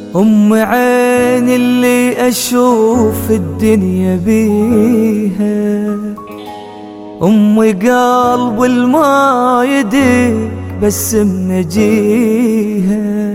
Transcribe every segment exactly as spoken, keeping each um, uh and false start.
أم عيني اللي أشوف الدنيا بيها، أم قلب الما يديك بس منجيها.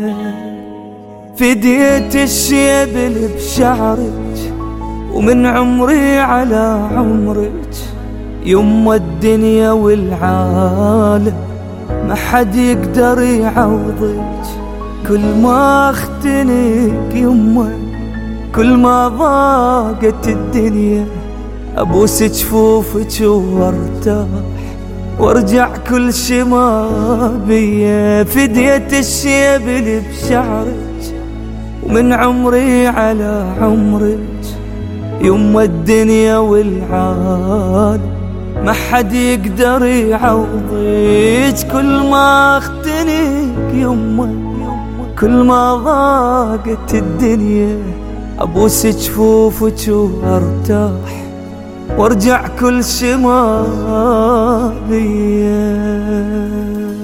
فديت الشيبل بشعرك ومن عمري على عمرك، يما الدنيا والعالم ما حد يقدر يعوضك. كل ما اختنك يما كل ما ضاقت الدنيا، ابوس جفوفك وارتاح وارجع كل شي ما بيا. فديت الشيبل بشعرك ومن عمري على عمرك، يما الدنيا والعالم ما حد يقدر يعوضك. كل ما اختنك يما كل ما ضاقت الدنيا، ابوس جفوفك وارتاح وارجع كل شي ما بيا.